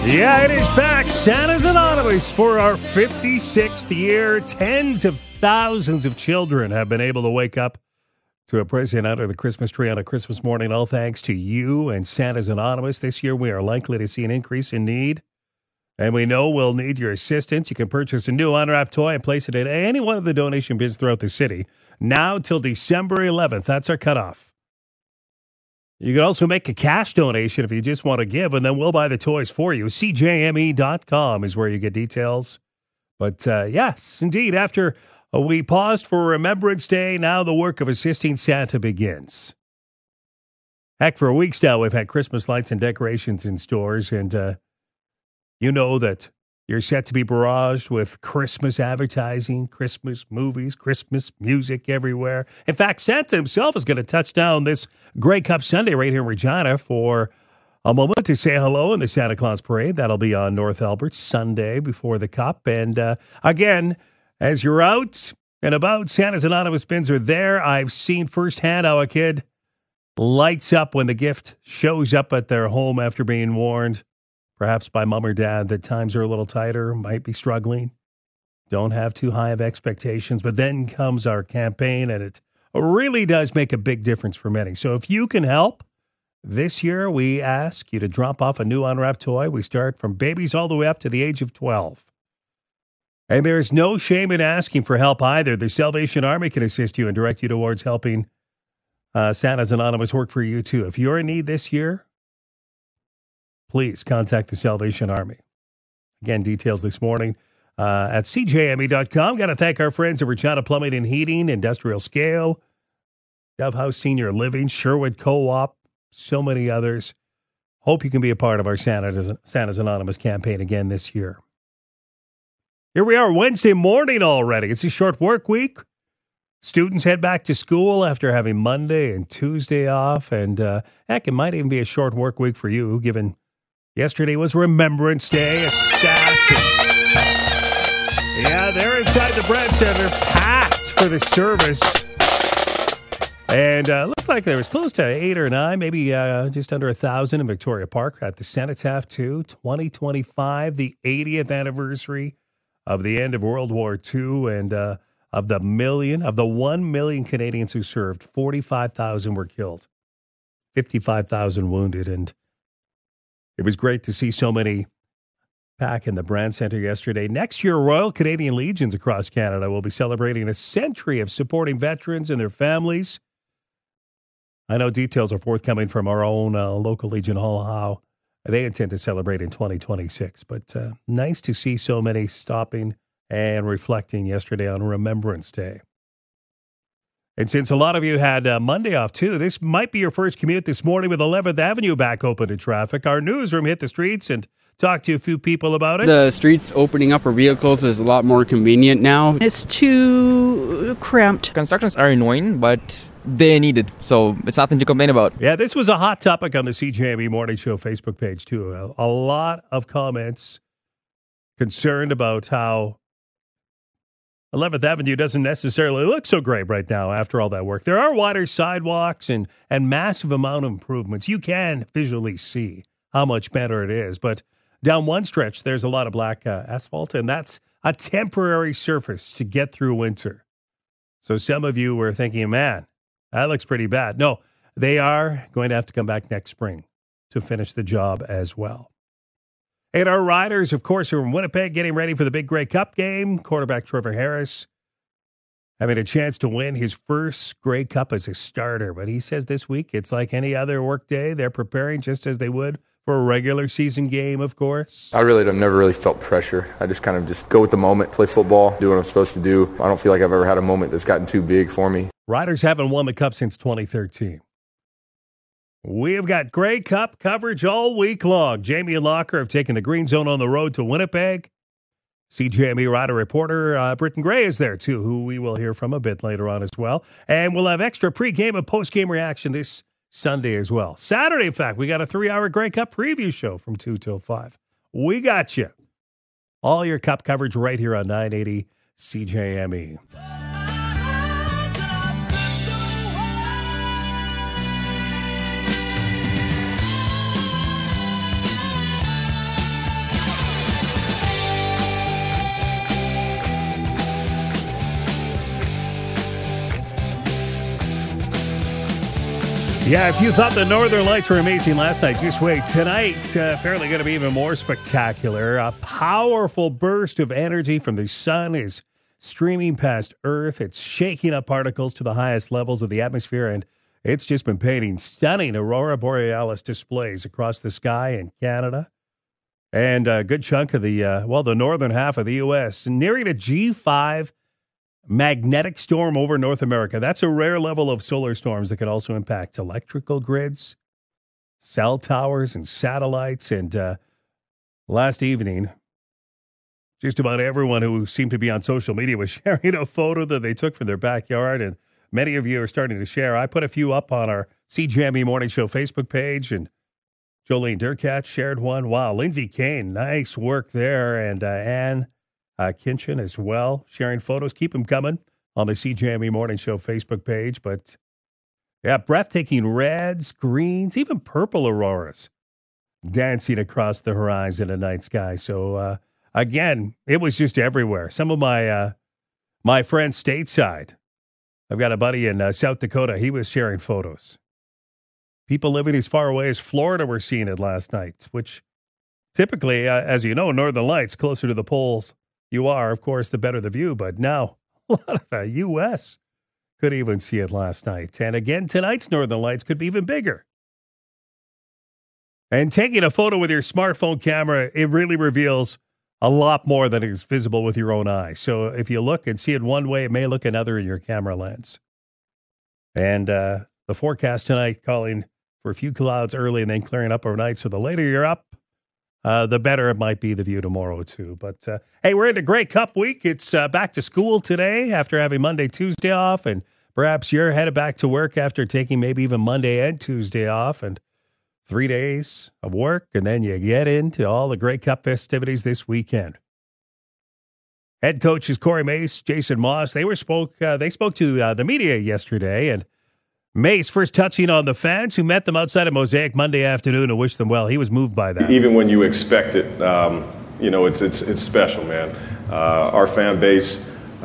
Yeah, it is back. Santa's Anonymous for our 56th year. Tens of thousands of children have been able to wake up to a present under the Christmas tree on a Christmas morning, all thanks to you and Santa's Anonymous. This year, we are likely to see an increase in need, and we know we'll need your assistance. You can purchase a new unwrapped toy and place it at any one of the donation bins throughout the city. Now till December 11th. That's our cutoff. You can also make a cash donation if you just want to give, and then we'll buy the toys for you. CJME.com is where you get details. But yes, indeed, after we paused for Remembrance Day, now the work of assisting Santa begins. Heck, for weeks now, we've had Christmas lights and decorations in stores, and you know that you're set to be barraged with Christmas advertising, Christmas movies, Christmas music everywhere. In fact, Santa himself is going to touch down this Grey Cup Sunday right here in Regina for a moment to say hello in the Santa Claus Parade. That'll be on North Albert Sunday before the Cup. And again, as you're out and about, Santa's Anonymous bins are there. I've seen firsthand how a kid lights up when the gift shows up at their home after being warned, perhaps by mom or dad, that times are a little tighter, might be struggling, don't have too high of expectations. But then comes our campaign, and it really does make a big difference for many. So if you can help, this year we ask you to drop off a new unwrapped toy. We start from babies all the way up to the age of 12. And there's no shame in asking for help either. The Salvation Army can assist you and direct you towards helping Santa's Anonymous work for you too. If you're in need this year, please contact the Salvation Army. Again, details this morning at CJME.com. Got to thank our friends at Regina Plumbing and Heating, Industrial Scale, Dove House Senior Living, Sherwood Co-op, so many others. Hope you can be a part of our Santa's Anonymous campaign again this year. Here we are, Wednesday morning already. It's a short work week. Students head back to school after having Monday and Tuesday off. And heck, it might even be a short work week for you, given yesterday was Remembrance Day. A Saturday. Yeah, they're inside the Brand Center, packed for the service. And looked like there was close to 8 or 9, maybe just under 1,000 in Victoria Park at the Cenotaph too. 2025, the 80th anniversary of the end of World War II, and of the 1 million Canadians who served, 45,000 were killed, 55,000 wounded, and it was great to see so many back in the Brand Center yesterday. Next year, Royal Canadian Legions across Canada will be celebrating a century of supporting veterans and their families. I know details are forthcoming from our own local Legion Hall, how they intend to celebrate in 2026. But nice to see so many stopping and reflecting yesterday on Remembrance Day. And since a lot of you had Monday off too, this might be your first commute this morning with 11th Avenue back open to traffic. Our newsroom hit the streets and talked to a few people about it. The streets opening up for vehicles is a lot more convenient now. It's too cramped. Constructions are annoying, but they're needed, so it's nothing to complain about. Yeah, this was a hot topic on the CJME Morning Show Facebook page too. A lot of comments concerned about how 11th Avenue doesn't necessarily look so great right now after all that work. There are wider sidewalks and massive amount of improvements. You can visually see how much better it is. But down one stretch, there's a lot of black asphalt, and that's a temporary surface to get through winter. So some of you were thinking, man, that looks pretty bad. No, they are going to have to come back next spring to finish the job as well. And our riders, of course, are in Winnipeg getting ready for the big Grey Cup game. Quarterback Trevor Harris having a chance to win his first Grey Cup as a starter. But he says this week it's like any other work day. They're preparing just as they would for a regular season game, of course. I've never really felt pressure. I just kind of go with the moment, play football, do what I'm supposed to do. I don't feel like I've ever had a moment that's gotten too big for me. Riders haven't won the Cup since 2013. We have got Grey Cup coverage all week long. Jamie and Locker have taken the Green Zone on the road to Winnipeg. CJME rider reporter Britton Gray is there, too, who we will hear from a bit later on as well. And we'll have extra pregame and postgame reaction this Sunday as well. Saturday, in fact, we got a 3-hour Grey Cup preview show from 2 till 5. We got you. All your Cup coverage right here on 980 CJME. Yeah, if you thought the Northern Lights were amazing last night, just wait. Tonight, apparently going to be even more spectacular. A powerful burst of energy from the sun is streaming past Earth. It's shaking up particles to the highest levels of the atmosphere, and it's just been painting stunning aurora borealis displays across the sky in Canada and a good chunk of the northern half of the U.S. Nearing a G5 magnetic storm over North America. That's a rare level of solar storms that can also impact electrical grids, cell towers, and satellites. And last evening, just about everyone who seemed to be on social media was sharing a photo that they took from their backyard, and many of you are starting to share. I put a few up on our CJME Morning Show Facebook page, and Jolene Durkat shared one. Wow, Lindsay Kane, nice work there, and Anne Kinchin as well, sharing photos. Keep them coming on the CJME Morning Show Facebook page. But, yeah, breathtaking reds, greens, even purple auroras dancing across the horizon and night sky. So, again, it was just everywhere. Some of my friends stateside, I've got a buddy in South Dakota. He was sharing photos. People living as far away as Florida were seeing it last night, which typically, as you know, Northern Lights, closer to the poles you are, of course, the better the view. But now, a lot of the U.S. could even see it last night. And again, tonight's Northern Lights could be even bigger. And taking a photo with your smartphone camera, it really reveals a lot more than is visible with your own eye. So if you look and see it one way, it may look another in your camera lens. And the forecast tonight calling for a few clouds early and then clearing up overnight. So the later you're up, the better it might be the view tomorrow, too. But, hey, we're into Grey Cup week. It's back to school today after having Monday, Tuesday off. And perhaps you're headed back to work after taking maybe even Monday and Tuesday off. And 3 days of work. And then you get into all the Grey Cup festivities this weekend. Head coaches Corey Mace, Jason Moss, they spoke to the media yesterday. And Mace first touching on the fans who met them outside of Mosaic Monday afternoon and wished them well. He was moved by that. Even when you expect it, it's special, man. Our fan base,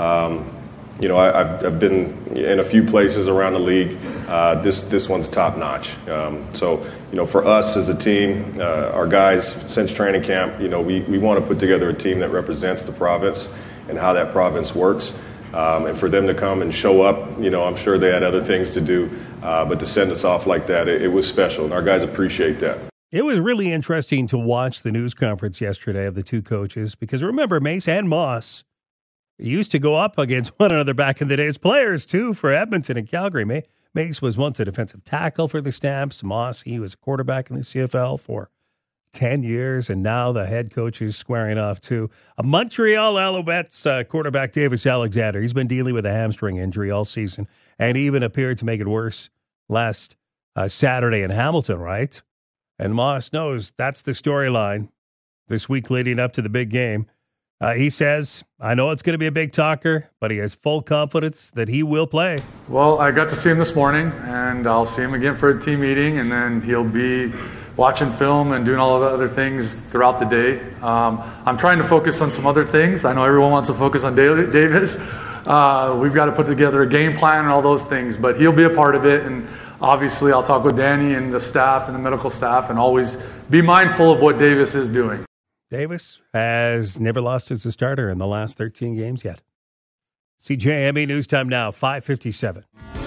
I've been in a few places around the league. This one's top notch. So for us as a team, our guys since training camp, we want to put together a team that represents the province and how that province works. And for them to come and show up, I'm sure they had other things to do, but to send us off like that, it was special, and our guys appreciate that. It was really interesting to watch the news conference yesterday of the two coaches, because remember, Mace and Moss used to go up against one another back in the day as players, too, for Edmonton and Calgary. Mace was once a defensive tackle for the Stamps. Moss, he was a quarterback in the CFL for 10 years, and now the head coach is squaring off to a Montreal Alouettes quarterback, Davis Alexander. He's been dealing with a hamstring injury all season and even appeared to make it worse last Saturday in Hamilton, right? And Moss knows that's the storyline this week leading up to the big game. He says, I know it's going to be a big talker, but he has full confidence that he will play. Well, I got to see him this morning, and I'll see him again for a team meeting, and then he'll be watching film and doing all of the other things throughout the day. I'm trying to focus on some other things. I know everyone wants to focus on Davis. We've got to put together a game plan and all those things, but he'll be a part of it. And obviously I'll talk with Danny and the staff and the medical staff and always be mindful of what Davis is doing. Davis has never lost as a starter in the last 13 games yet. CJME News Time now, 5:57.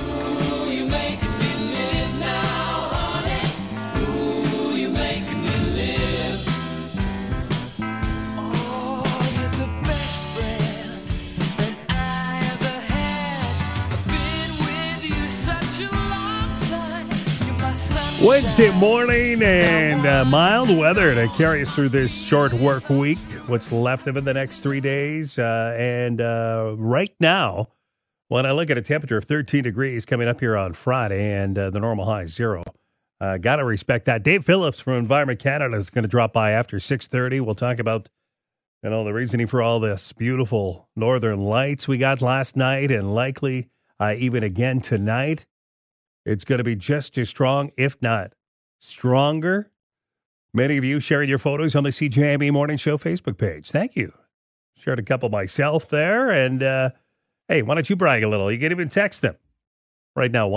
Wednesday morning and mild weather to carry us through this short work week, what's left of it the next 3 days. And right now, when I look at a temperature of 13 degrees coming up here on Friday and the normal high is 0, got to respect that. Dave Phillips from Environment Canada is going to drop by after 6:30. We'll talk about the reasoning for all this beautiful northern lights we got last night and likely even again tonight. It's going to be just as strong, if not stronger. Many of you sharing your photos on the CJME Morning Show Facebook page. Thank you. Shared a couple myself there. And, hey, why don't you brag a little? You can even text them. right now,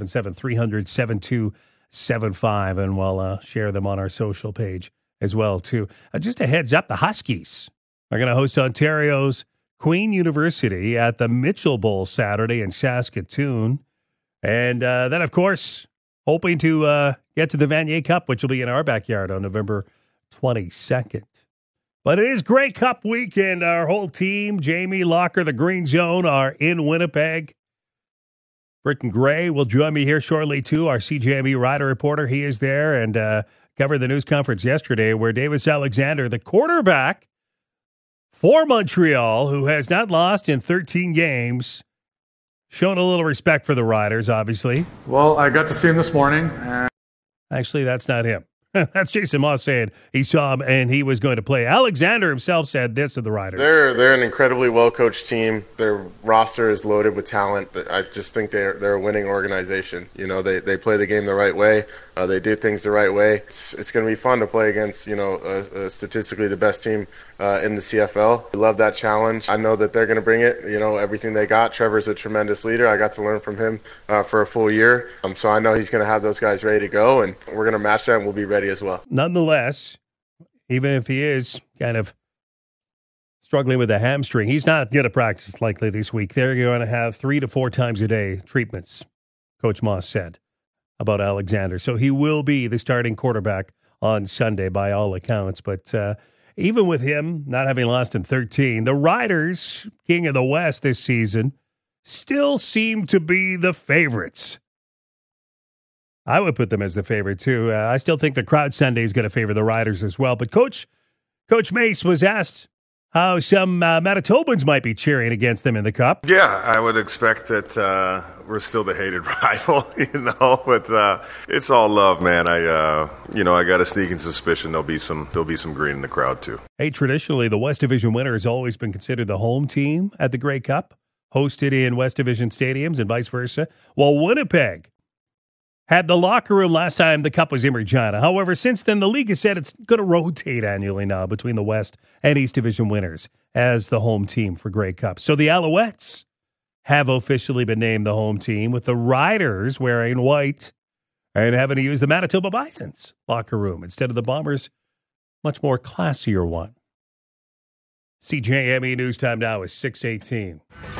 1-877-300-7275, and we'll share them on our social page as well, too. Just a heads up, the Huskies are going to host Ontario's Queen University at the Mitchell Bowl Saturday in Saskatoon. And then, of course, hoping to get to the Vanier Cup, which will be in our backyard on November 22nd. But it is Grey Cup weekend. Our whole team, Jamie Locker, the Green Zone, are in Winnipeg. Britton Gray will join me here shortly, too, our CJME rider reporter. He is there and covered the news conference yesterday where Davis Alexander, the quarterback for Montreal, who has not lost in 13 games, showing a little respect for the Riders, obviously. Well, I got to see him this morning. Actually, that's not him. That's Jason Moss saying he saw him and he was going to play. Alexander himself said this of the Riders. They're an incredibly well-coached team. Their roster is loaded with talent. I just think they're a winning organization. You know, they play the game the right way. They do things the right way. It's going to be fun to play against, statistically the best team in the CFL. I love that challenge. I know that they're going to bring it, everything they got. Trevor's a tremendous leader. I got to learn from him for a full year. So I know he's going to have those guys ready to go, and we're going to match that, and we'll be ready as well. Nonetheless, even if he is kind of struggling with a hamstring, he's not going to practice likely this week. They're going to have 3 to 4 times a day treatments, Coach Moss said about Alexander. So he will be the starting quarterback on Sunday by all accounts. But even with him not having lost in 13, the Riders, King of the West this season, still seem to be the favorites. I would put them as the favorite, too. I still think the crowd Sunday is going to favor the Riders as well. But Coach Mace was asked how some Manitobans might be cheering against them in the Cup. Yeah, I would expect that we're still the hated rival, but it's all love, man. I got a sneaking suspicion there'll be some green in the crowd too. Hey, traditionally, the West Division winner has always been considered the home team at the Grey Cup, hosted in West Division stadiums and vice versa, while Winnipeg had the locker room last time the Cup was in Regina. However, since then, the league has said it's going to rotate annually now between the West and East Division winners as the home team for Grey Cup. So the Alouettes have officially been named the home team, with the Riders wearing white and having to use the Manitoba Bison's locker room instead of the Bombers' much more classier one. CJME News Time now is 6:18.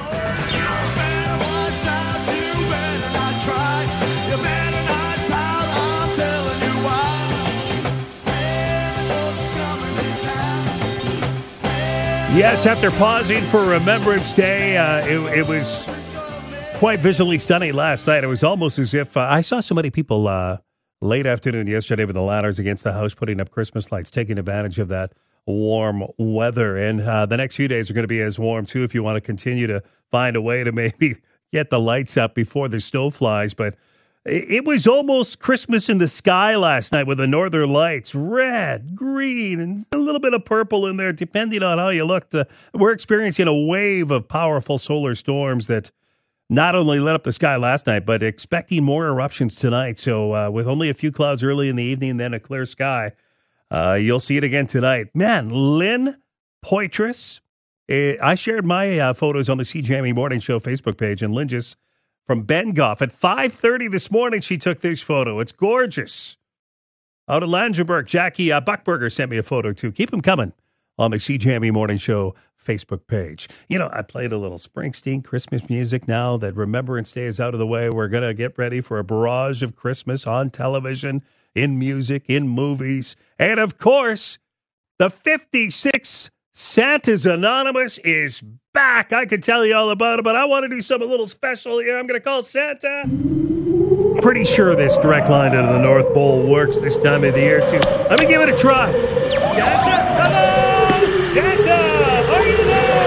Yes, after pausing for Remembrance Day, it was quite visually stunning last night. It was almost as if I saw so many people late afternoon yesterday with the ladders against the house putting up Christmas lights, taking advantage of that warm weather. And the next few days are going to be as warm, too, if you want to continue to find a way to maybe get the lights up before the snow flies. But it was almost Christmas in the sky last night with the northern lights, red, green, and a little bit of purple in there, depending on how you looked. We're experiencing a wave of powerful solar storms that not only lit up the sky last night, but expecting more eruptions tonight. So with only a few clouds early in the evening, then a clear sky, you'll see it again tonight. Man, Lynn Poitras, I shared my photos on the CJME Morning Show Facebook page, and Lynn just from Bengoff at 5:30 this morning, she took this photo. It's gorgeous. Out of Langenberg, Jackie Buckberger sent me a photo, too. Keep them coming on the CJME Morning Show Facebook page. I played a little Springsteen Christmas music now that Remembrance Day is out of the way. We're going to get ready for a barrage of Christmas on television, in music, in movies. And, of course, the 56 Santa's Anonymous is back. I could tell you all about it, but I want to do something a little special here. I'm going to call Santa. Pretty sure this direct line to the North Pole works this time of the year, too. Let me give it a try. Santa, hello! Santa, are you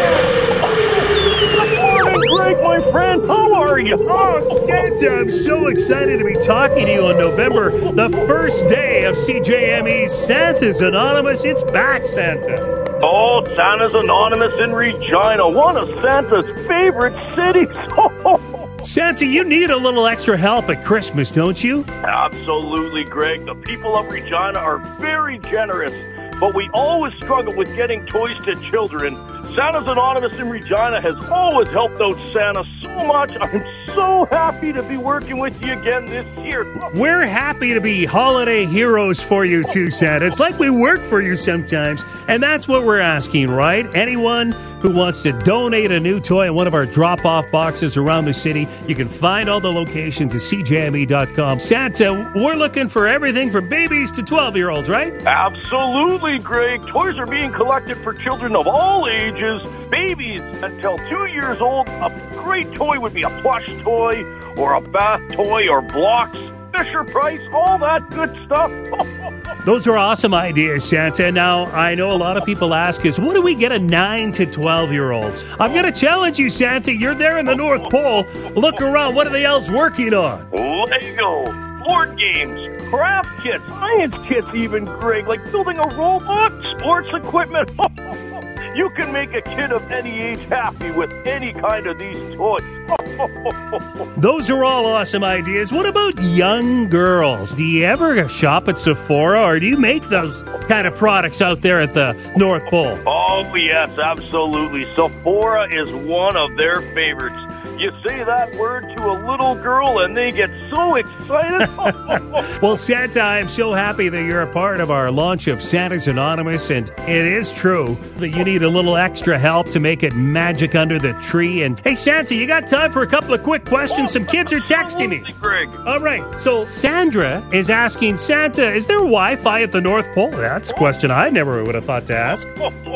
there? Good morning, Greg, my friend. How are you? Oh, Santa, I'm so excited to be talking to you on November, the first day of CJME's Santa's Anonymous. It's back, Santa. Oh, Santa's Anonymous in Regina, one of Santa's favorite cities. Santa, you need a little extra help at Christmas, don't you? Absolutely, Greg. The people of Regina are very generous, but we always struggle with getting toys to children. Santa's Anonymous in Regina has always helped out Santa so much. I'm so happy to be working with you again this year. We're happy to be holiday heroes for you too, Santa. It's like we work for you sometimes, and that's what we're asking, right? Anyone who wants to donate a new toy in one of our drop-off boxes around the city, you can find all the locations at cjme.com. Santa, we're looking for everything from babies to 12-year-olds, right? Absolutely, Greg. Toys are being collected for children of all ages, babies until 2 years old. A great toy would be a plush toy or a bath toy or blocks, Fisher-Price, all that good stuff. Those are awesome ideas, Santa. Now, I know a lot of people ask us, what do we get a 9 to 12-year-olds? I'm going to challenge you, Santa. You're there in the North Pole. Look around. What are the elves working on? Lego, board games, craft kits, science kits even, Greg, like building a robot, sports equipment. You can make a kid of any age happy with any kind of these toys. Those are all awesome ideas. What about young girls? Do you ever shop at Sephora, or do you make those kind of products out there at the North Pole? Oh, yes, absolutely. Sephora is one of their favorites. You say that word to a little girl and they get so excited. Well, Santa, I'm so happy that you're a part of our launch of Santa's Anonymous, and it is true that you need a little extra help to make it magic under the tree. And hey, Santa, you got time for a couple of quick questions? Some kids are texting me. Greg. All right, so Sandra is asking, Santa, is there Wi-Fi at the North Pole? That's a question I never would have thought to ask.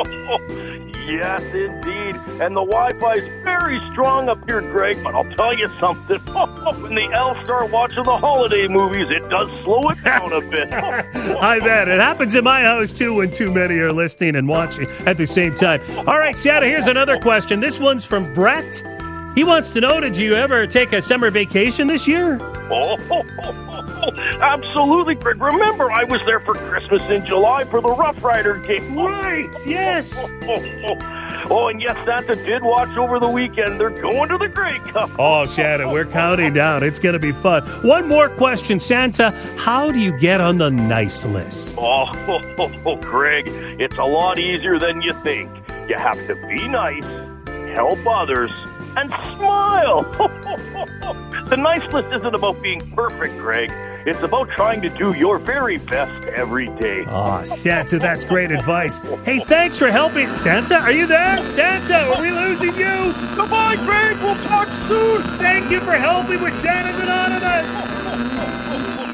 Yes, indeed. And the Wi-Fi is very strong up here, Greg. But I'll tell you something. When the elves start watching the holiday movies, it does slow it down a bit. I bet. It happens in my house, too, when too many are listening and watching at the same time. All right, Santa, here's another question. This one's from Brett. He wants to know, did you ever take a summer vacation this year? Absolutely, Greg. Remember, I was there for Christmas in July for the Rough Rider game. Right, yes. Oh, and yes, Santa did watch over the weekend. They're going to the Grey Cup. Oh, Santa, we're counting down. It's going to be fun. One more question, Santa. How do you get on the nice list? Oh, Greg, it's a lot easier than you think. You have to be nice, help others, and smile. The nice list isn't about being perfect, Greg. It's about trying to do your very best every day. Oh, Santa, that's great advice. Hey, thanks for helping. Santa, are you there? Santa, are we losing you? Goodbye, Greg. We'll talk soon. Thank you for helping with Santa's Anonymous.